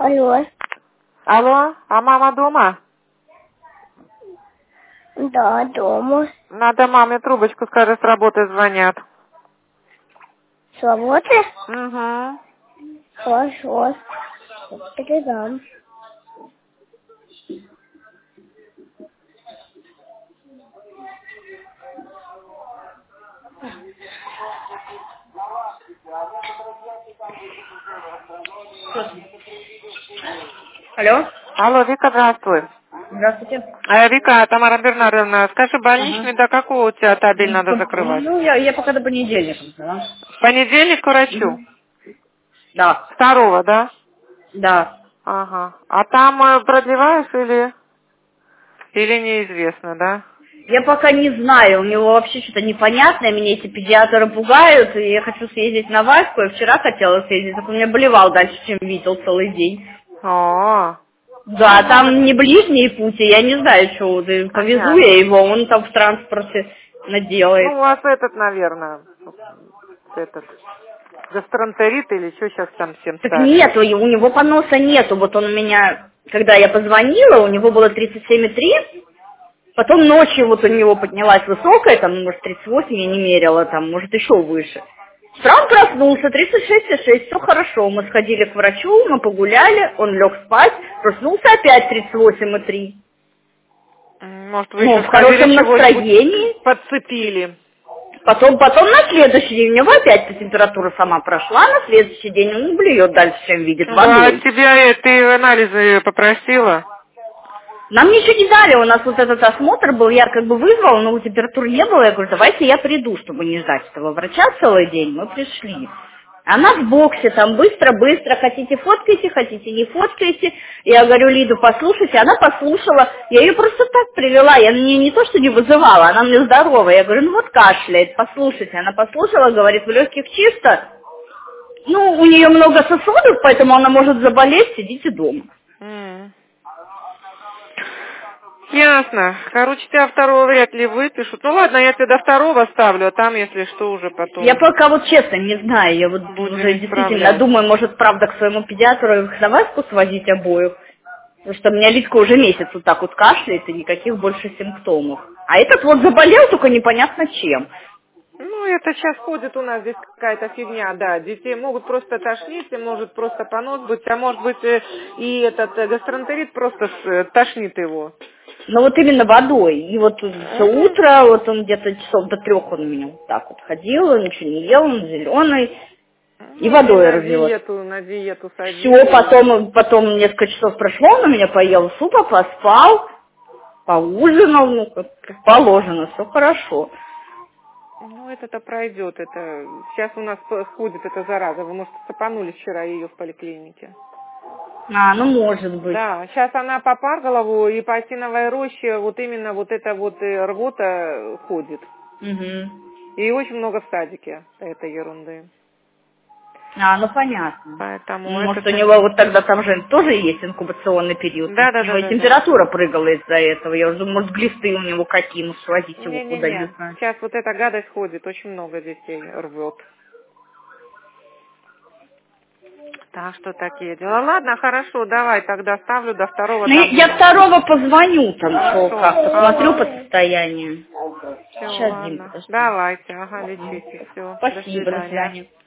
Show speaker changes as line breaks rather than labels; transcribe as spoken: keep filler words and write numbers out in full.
Алло.
Алло, а мама дома?
Да, дома.
Надо маме трубочку, скажи, с работы звонят.
С работы?
Угу.
Хорошо. Передам. Алло.
Алло, Вика, здравствуй.
Здравствуйте.
А, Вика, Тамара Бернардовна, скажи, больничный
Ага.
до какого у тебя табель надо
Ну,
закрывать?
ну, я, я пока до понедельника. Да.
В понедельник к врачу?
Мгм. Да.
Второго, да?
Да.
Ага. А там э, продлеваешь или... Или неизвестно, да?
Я пока не знаю, у него вообще что-то непонятное, меня эти педиатры пугают, и я хочу съездить на Ваську, я вчера хотела съездить, так он меня болевал дальше, чем видел целый день.
О,
Да, там не ближний путь, и я не знаю, что, повезу
понятно.
я его, он там в транспорте наделает.
Ну, у вас этот, наверное, этот, гастроэнтерит или что сейчас там всем
Так
ставят?
нет, у у него поноса нету, вот он у меня, когда я позвонила, у него было тридцать семь и три, потом ночью вот у него поднялась высокая, там, может, тридцать восемь, я не мерила, там, может, еще выше. Сразу проснулся, тридцать шесть и шесть, все хорошо, мы сходили к врачу, мы погуляли, он лег спать, проснулся опять тридцать восемь и три.
М, Может, вы
Ну,
еще
в
сходили
хорошем настроении.
чего-нибудь подцепили?
Потом, потом на следующий день у него опять температура сама прошла, на следующий день он блюет дальше, чем видит,
Да,
водой.
тебя э, ты анализы попросила?
Нам ничего не дали, у нас вот этот осмотр был, я как бы вызвала, но температуры не было, я говорю, давайте я приду, чтобы не ждать этого врача целый день, мы пришли. Она в боксе, там быстро-быстро, хотите фоткайте, хотите не фоткайте. Я говорю, Лиду, послушайте, она послушала, я ее просто так привела, я мне не то, что не вызывала, она мне здоровая. Я говорю, ну вот кашляет, послушайте. Она послушала, говорит, в легких чисто, ну, у нее много сосудов, поэтому она может заболеть, сидите дома.
М. Ясно. Короче, тебя второго вряд ли выпишут. Ну ладно, я тебя до второго ставлю, а там, если что, уже
Я
потом
пока вот честно не знаю, я вот
будем
уже действительно
исправлять.
думаю, может, правда, к своему педиатру их на Ваську свозить обоих. Потому что у меня Лидка уже месяц вот так вот кашляет, и никаких больше симптомов. А этот вот заболел, только непонятно чем.
Ну, это сейчас ходит у нас здесь какая-то фигня, да. Детей могут просто тошнить, и может просто понос быть, а может быть э, и этот э, гастроэнтерит просто с- э, тошнит его.
Но вот именно водой. И вот все
Мгм.
утро, вот он где-то часов до трех он у меня вот так вот ходил, он ничего не ел, он зеленый, и
Ну, и
водой
на
рвет.
диету, на диету
Все,
садили.
потом, потом несколько часов прошло, он у меня поел супа, поспал, поужинал, ну, как, как положено, все хорошо.
Ну, это-то пройдет. Это сейчас у нас п- ходит эта зараза. Вы, может, цепанули вчера ее в поликлинике.
А, ну может быть.
Да, сейчас она по Парголову и по Осиновой роще вот именно вот эта вот э, рвота ходит.
Угу.
И очень много в садике этой ерунды.
А, ну понятно.
Поэтому
Ну,
это
может, у
ты...
него вот тогда там же тоже есть инкубационный период.
Да, да,
У
да,
него и
да, да.
температура прыгала из-за этого. Я уже думаю, может, глисты у него какие, может, свозить его куда, не
Не-не-не.
знаю.
Сейчас вот эта гадость ходит, очень много детей рвет. Так что такие дела. Ладно, хорошо, давай тогда ставлю до второго,
Ну,
там
я я
будем.
второго позвоню там, что
Хорошо,
как, посмотрю по
ага.
состоянию.
Все,
Сейчас, Дим,
ладно.
подожди.
Давайте, ага, лечите, все. До
Спасибо, до
свидания.
свидания.